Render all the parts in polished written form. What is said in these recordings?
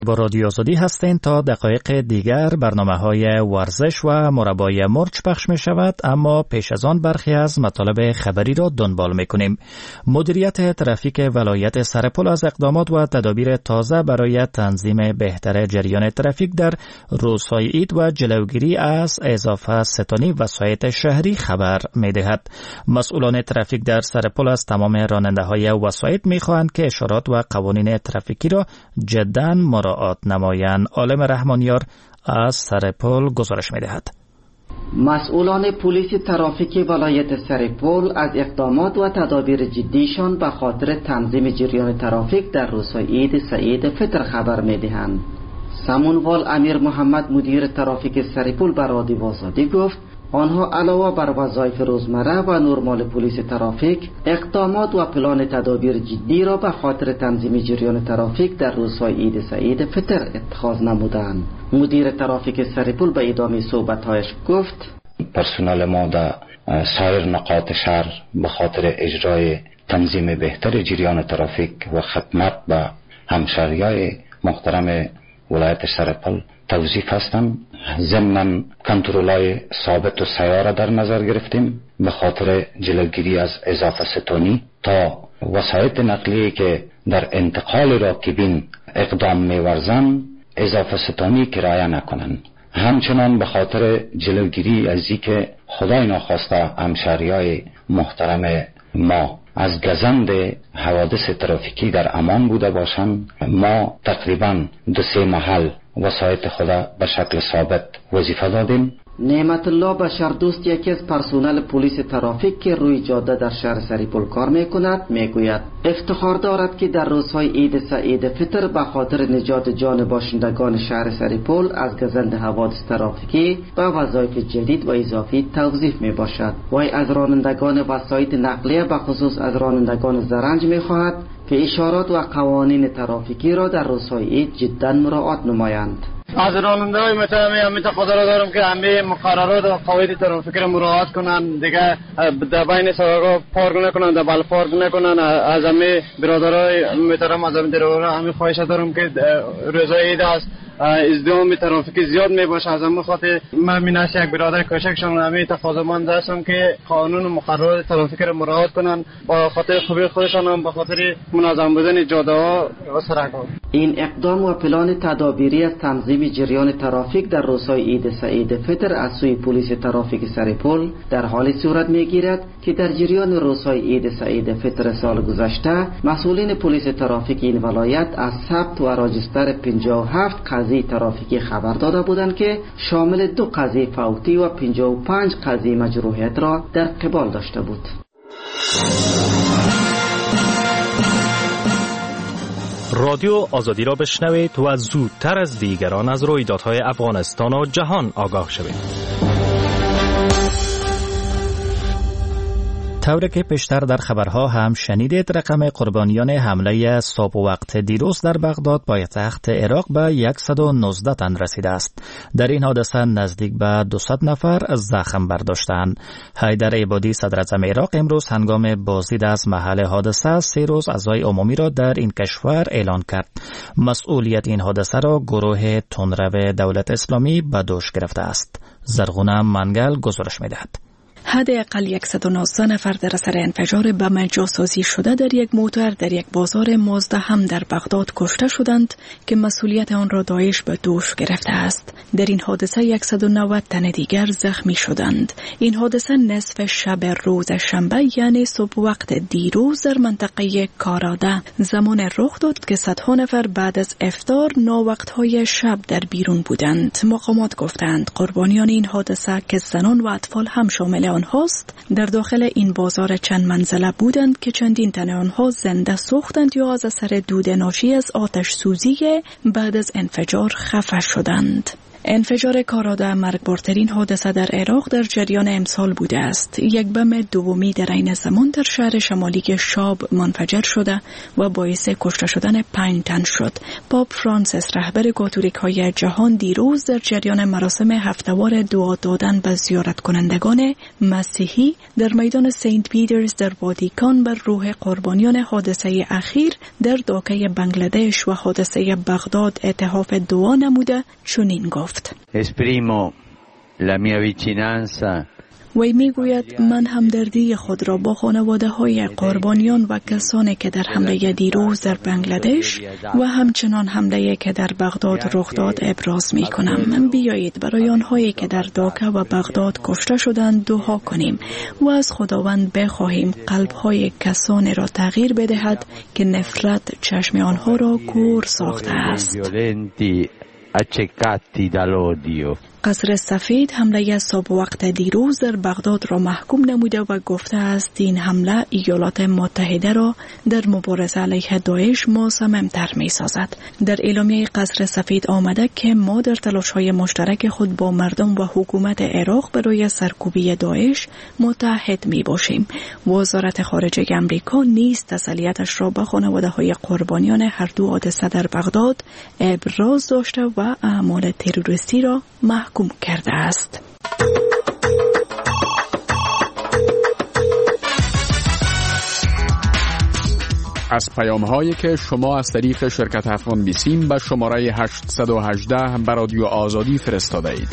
با رادیو آزادی هستین. تا دقایق دیگر برنامه‌های ورزش و مربای مرچ پخش می شود، اما پیش از آن برخی از مطالب خبری را دنبال می کنیم. مدیریت ترافیک ولایت سرپل از اقدامات و تدابیر تازه برای تنظیم بهتر جریان ترافیک در روزهای عید و جلوگیری از اضافه ستانی وسایط شهری خبر می دهد. مسئولان ترافیک در سرپل از تمام راننده‌های وسایط می خواهند که اشارات و قوانین ترافیکی را جداً مراعات نمایان. عالم رحمانیار از سرپل گزارش می‌دهد. مسئولان پلیس ترافیک ولایت سرپل از اقدامات و تدابیر جدیشان به خاطر تنظیم جریان ترافیک در روزهای عید سعید فطر خبر می‌دهند. سمونوال امیر محمد مدیر ترافیک سرپل به رادیو آزادی گفت آنها علاوه بر وظایف روزمره و نرمال پلیس ترافیک اقدامات و پلان تدابیر جدی را به خاطر تنظیم جریان ترافیک در روزهای عید سعید فطر اتخاذ نمودند. مدیر ترافیک سرپل به ادامه صحبت‌هایش گفت پرسنل ما در سایر نقاط شهر به خاطر اجرای تنظیم بهتر جریان ترافیک و خدمت به همشهریای محترم ولایت سرپل توظیف هستند. ضمناً کنترل‌های ثابت و سیار در نظر گرفتیم به خاطر جلوگیری از اضافه ستانی تا وسایط نقلیه که در انتقال راکبین اقدام می‌ورزند اضافه ستانی کرایه نکنند. همچنان به خاطر جلوگیری از اینکه خدای ناخواسته همشهریای محترم ما از گزند حوادث ترافیکی در امان بوده باشند، ما تقریباً 2-3 محل وسایط خدا به شکل ثابت وظیفه دادیم. نعمت الله بشردوست یکی از پرسنل پلیس ترافیک که روی جاده در شهر سرپل کار میکند میگوید افتخار دارد که در روزهای عید سعید فطر به خاطر نجات جان باشندگان شهر سرپل از گزند حوادث ترافیکی به وظایف جدید و اضافی توظیف می باشد. وی از رانندگان وسایط نقلیه به خصوص از رانندگان زرنج می خواهد که اشارات و قوانین ترافیکی را در روزهای عید جدا مراعات نمایند. از راننده‌های محترم تقاضا را دارم که همه مقررات و قواعد ترافیکی را مراعات کنند، دیگه در بین سواق‌ها پارک نکنند، در بل پارک نکنند. از همه برادرای محترم از همه درورا همه خواهش دارم که روزهای عید است ازدحام ترافیکی زیاد میباشه، از همه خاطر من میناش یک برادر کوچکشون همه تقاضامند هستم که قانون و مقررات ترافیکی را مراعات کنند با خاطر خوبی خودشان هم با خاطر منظم بودن جاده‌ها و سرک‌ها. این اقدام و پلان تدابیری از تنظیم جریان ترافیک در روزهای عید سعید فطر از سوی پلیس ترافیک سرپل در حال صورت میگیرد که در جریان روزهای عید سعید فطر سال گذشته مسئولین پلیس ترافیک این ولایت از ثبت و راجستر 57 قضیه ترافیکی خبر داده بودند که شامل 2 قضیه فوتی و 55 قضیه مجروحیت را در قبال داشته بود. رادیو آزادی را بشنوید و زودتر از دیگران از رویدادهای افغانستان و جهان آگاه شوید. طوری که پیشتر در خبرها هم شنیدید، رقم قربانیان حمله صبح وقت دیروز در بغداد پایتخت عراق به 119 تن رسیده است. در این حادثه نزدیک به 200 نفر زخم برداشتند. حیدر عبادی صدر اعظم عراق امروز هنگام بازدید از محل حادثه 3 روز عزای عمومی را در این کشور اعلان کرد. مسئولیت این حادثه را گروه تندرو دولت اسلامی به دوش گرفته است. زرغونه منگل گزارش می‌دهد. حداقل 119 نفر در اثر انفجار بم جاسازی شده در یک موتور در یک بازار مزدحم در بغداد کشته شدند که مسئولیت آن را داعش به دوش گرفته است. در این حادثه 190 تن دیگر زخمی شدند. این حادثه نصف شب روز شنبه یعنی صبح وقت دیروز در منطقه کاراده زمان رخ داد که صدها نفر بعد از افطار ناوقت‌های شب در بیرون بودند. مقامات گفتند قربانیان این حادثه که زنان و اطفال هم شامل آنهاست در داخل این بازار چند منزله بودند که چندین تن آنها زنده سوختند یا از اثر دود ناشی از آتش سوزی بعد از انفجار خفه شدند. انفجار کارآمد مرگبارترین حادثه در عراق در جریان امسال بوده است. یک بم دومی در عین زمان در شهر شمالی شاب منفجر شده و باعث کشته شدن 5 تن شد. پاپ فرانسیس رهبر کاتولیک های جهان دیروز در جریان مراسم هفته‌وار دعا دادن به زیارت کنندگان مسیحی در میدان سنت پیترز در واتیکان بر روح قربانیان حادثه اخیر در داکه بنگلادش و حادثه بغداد اتحاف دعا نموده چنین گفت: Esprimo la mia vicinanza. وی میگوید من همدردی خود را با خانواده های قربانیان و کسانی که در حمله دیروز در بنگلادش و همچنان حمله که در بغداد رخ داد ابراز می کنم. بیایید برای آنهایی که در داکه و بغداد کشته شدند دعا کنیم و از خداوند بخواهیم قلب‌های کسانی را تغییر بدهد که نفرت چشم آنها را کور ساخته است. قصر سفید حمله صبح وقت دیروز در بغداد را محکوم نموده و گفته است این حمله ایالات متحده را در مبارزه علیه داعش مصمم‌تر می‌سازد. در اعلامیه قصر سفید آمده که ما در تلاش‌های مشترک خود با مردم و حکومت عراق برای سرکوبی داعش متحد می‌باشیم. وزارت خارجه آمریکا نیز تسلیتش را به خانواده‌های قربانیان هر دو حادثه در بغداد ابراز داشته و اعمال تروریستی را محکوم کرده است. از پیام‌هایی که شما از طریق شرکت افغان بیسیم به شماره 818 به رادیو آزادی فرستاده اید.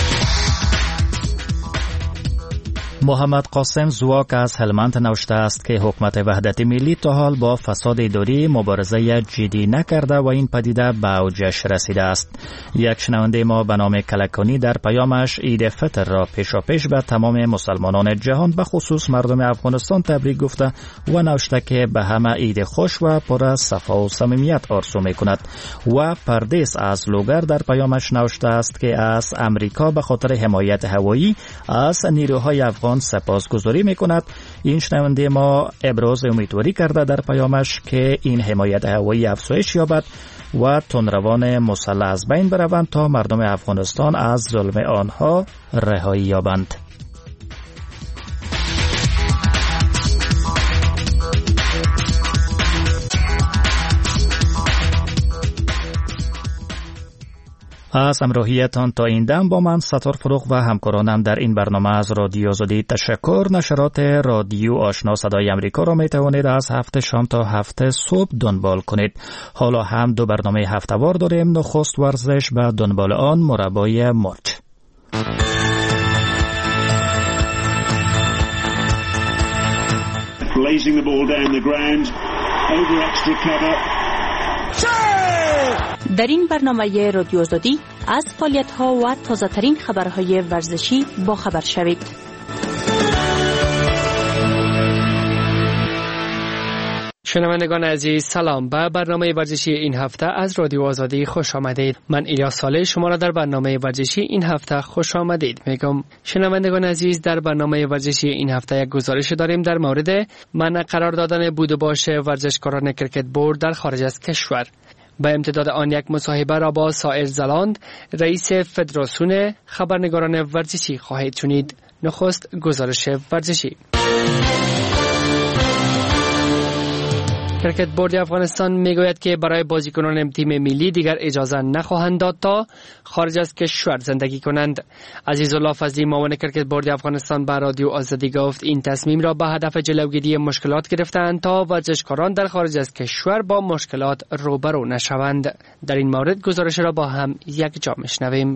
محمد قاسم زواک از هلمند نوشته است که حکومت وحدت ملی تا حال با فساد اداری مبارزه جدی نکرده و این پدیده به اوجش رسیده است. یک شنونده ما به نام کلکانی در پیامش عید فطر را پیشاپیش به تمام مسلمانان جهان به خصوص مردم افغانستان تبریک گفته و نوشته که به همه عید خوش و پر از صفا و صمیمیت آرزو می‌کند. و پردیس از لوگر در پیامش نوشته است که از امریکا به خاطر حمایت هوایی از نیروهای افغان سپاسگزاری میکند. این شنونده ما ابراز امیدواری کرده در پیامش که این حمایت هوایی افزایش یابد و تندروان مسلح از بین بروند تا مردم افغانستان از ظلم آنها رهایی یابند. از همراهیتان تا این دم با من ستار فروغ و همکارانم در این برنامه از رادیو آزادی تشکر. نشرات رادیو آشنا صدای امریکا را می توانید از 7 شام تا 7 صبح دنبال کنید. حالا هم 2 برنامه هفته‌وار داریم. نخست ورزش و دنبال آن مربای مرچ. Blazing the ball down the ground over extra cover. در این برنامه رادیو آزادی از فعالیت‌ها و تازه‌ترین خبرهای ورزشی با خبر شوید. شنوندگان عزیز سلام، به برنامه ورزشی این هفته از رادیو آزادی خوش آمدید. من الیاس صالح شما را در برنامه ورزشی این هفته خوش آمدید میگم. شنوندگان عزیز، در برنامه ورزشی این هفته یک گزارش داریم در مورد منع قرار دادن بود و باش ورزشکاران کرکت بورد در خارج از کشور. به امتداد آن یک مصاحبه را با سائر زلاند، رئیس فدراسیون خبرنگاران ورزشی خواهید شنید. نخست گزارش ورزشی. کرکت بورد افغانستان میگوید که برای بازیکنان تیم ملی دیگر اجازه نخواهند داد تا خارج از کشور زندگی کنند. عزیزالله فضلی معاون کرکت بورد افغانستان به رادیو آزادی گفت این تصمیم را به هدف جلوگیری مشکلات گرفتند تا ورزشکاران در خارج از کشور با مشکلات روبرو نشوند. در این مورد گزارش را با هم یک جا میشنویم.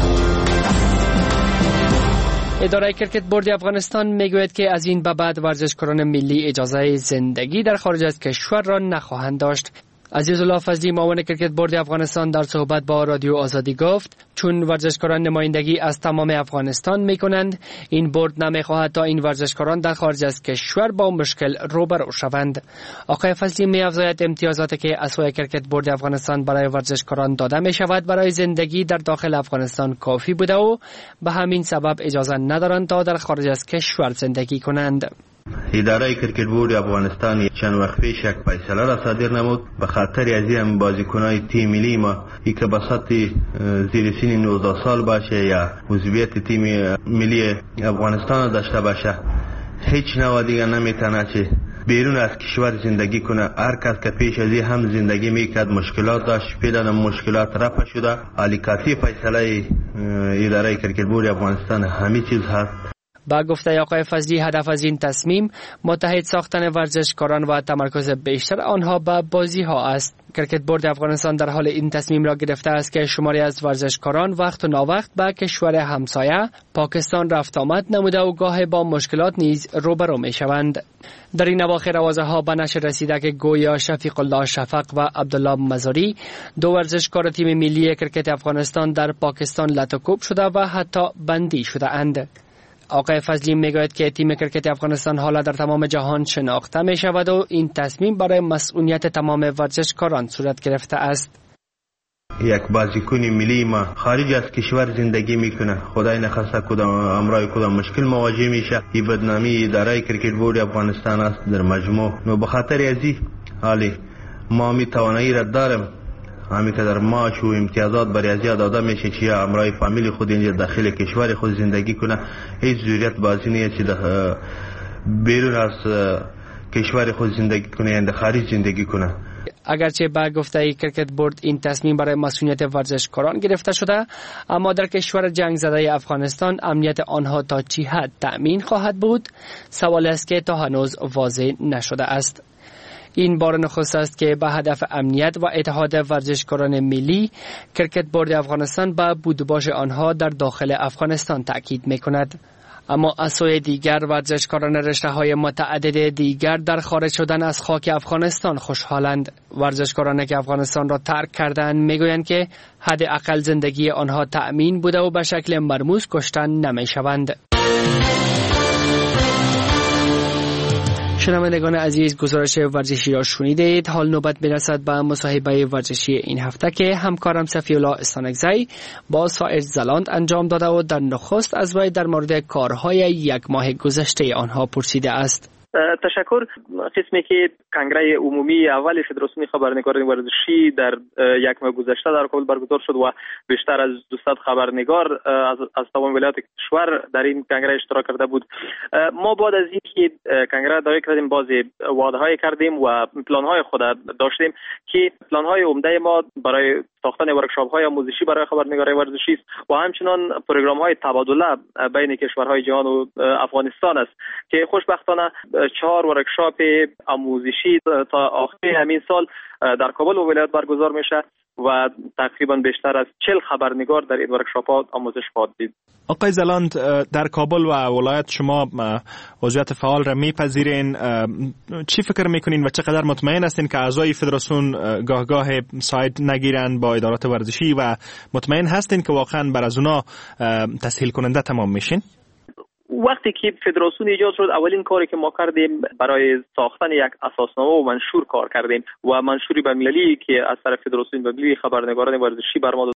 اداره کرکت بورد افغانستان میگوید که از این به بعد ورزشکاران ملی اجازه زندگی در خارج از کشور را نخواهند داشت. عزیزالله فضلی معاون کرکت بورد افغانستان در صحبت با رادیو آزادی گفت چون ورزشکاران نمایندگی از تمام افغانستان میکنند، این بورد نمیخواهد تا این ورزشکاران در خارج از کشور با مشکل روبرو شوند. آقای فضلی می‌افزاید امتیازاتی که از سوی کرکت بورد افغانستان برای ورزشکاران داده میشود برای زندگی در داخل افغانستان کافی بوده و به همین سبب اجازه ندارند تا در خارج از کشور زندگی کنند. اداره کرکت بورد افغانستان چند وقت پیش یک فیصله را صادر نمود به خاطر از این بازیکنای تیم ملی ما که به سطح زیر سن 19 سال باشه یا عضویت تیم ملی افغانستان داشته باشه هیچ نوع دیگه نمیتونه چه بیرون از کشور زندگی کنه. هر کس که پیش از این هم زندگی میکرد مشکلات داشت، فعلا مشکلات رفع شده. علیکاتی فیصله اداره کرکت بورد افغانستان همه چیز هست. با گفته آقای فضلی هدف از این تصمیم متحد ساختن ورزشکاران و تمرکز بیشتر آنها به بازی ها است. کرکت بورد افغانستان در حال این تصمیم را گرفته است که شماری از ورزشکاران وقت و ناوقت به کشور همسایه پاکستان رفت آمد نموده و گاه با مشکلات نیز روبرو می شوند. در این اواخر آوازه ها به نشر رسیده که گویا شفیق الله شفق و عبدالله مزاری دو ورزشکار تیم ملی کرکت افغانستان در پاکستان لطوکوب شده و حتی بندی شده اند. آقای فضلی میگوید که تیم کرکت افغانستان حالا در تمام جهان شناخته می شود و این تصمیم برای مسئولیت تمام ورزشکاران صورت گرفته است. یک بازیکن ملی ما خارج از کشور زندگی میکنه، خدای نخواسته امرای کدام مشکل مواجه میشه، این بدنامی اداره کرکت بورد افغانستان است در مجموع. و به خاطر ازی حالی ما می توانایی را دارم همین که در معاش و امتیازات برای ازیاد داده میشه که امرای فامیل خود اینجا داخل کشور خود زندگی کنه. هیچ ضرورت بازی نیست که بیرون از کشور خود زندگی کنه یا در خارج زندگی کنه. اگرچه با گفته کرکت بورد این تصمیم برای مسئولیت ورزشکاران گرفته شده، اما در کشور جنگ زده افغانستان امنیت آنها تا چه حد تأمین خواهد بود سوال است که تا هنوز واضح نشده است. این بار نخست است که به هدف امنیت و اتحاد ورزشکاران ملی کرکت بورد افغانستان به بودباش آنها در داخل افغانستان تأکید می‌کند. اما از سوی دیگر ورزشکاران رشته‌های متعدد دیگر در خارج شدن از خاک افغانستان خوشحالند. ورزشکارانی که افغانستان را ترک کردند میگویند که حداقل زندگی آنها تأمین بوده و به شکل مرموز کشته نمی‌شوند. شنوندگان عزیز، گزارش ورزشی را شنیدید. حال نوبت میرسد به مصاحبه ورزشی این هفته که همکارم صفی الله استانکزی با سائر زلاند انجام داده و در نخست از وی در مورد کارهای یک ماه گذشته آنها پرسیده است. تشکر. قسمی که کنگره عمومی اول فدراسیون خبرنگاران ورزشی در یک ماه گذشته در کابل برگزار شد و بیشتر از 200 خبرنگار از تمام ولایات کشور در این کنگره اشتراک کرده بود. ما بعد از اینکه کنگره دعوی کردیم باز وعده‌های کردیم و پلان‌های خود داشتیم که پلان‌های عمده ما برای ساختن ورکشاپ‌های آموزشی برای خبرنگاری ورزشی است و همچنین پروگرام‌های تبادله بین کشورهای جهان و افغانستان است که خوشبختانه 4 ورکشاپ آموزشی تا آخر همین سال در کابل و ولایت برگزار میشه و تقریبا بیشتر از 40 خبرنگار در این ورکشاپ‌ها آموزش خواهد دید. آقای زلاند، در کابل و ولایت شما عضویت فعال را میپذیرین. چی فکر میکنین و چقدر مطمئن هستین که اعضای فدراسیون گاه ساید نگیرن با ادارات ورزشی و مطمئن هستین که واقعا بر از اونا تسهیل کننده تمام میشین؟ وقتی که فدراسیون ایجاد شد اولین کاری که ما کردیم برای ساختن یک اساسنامه و منشور کار کردیم و منشوری بین‌المللی که از طرف فدراسیون بین‌المللی خبرنگاران ورزشی بر ما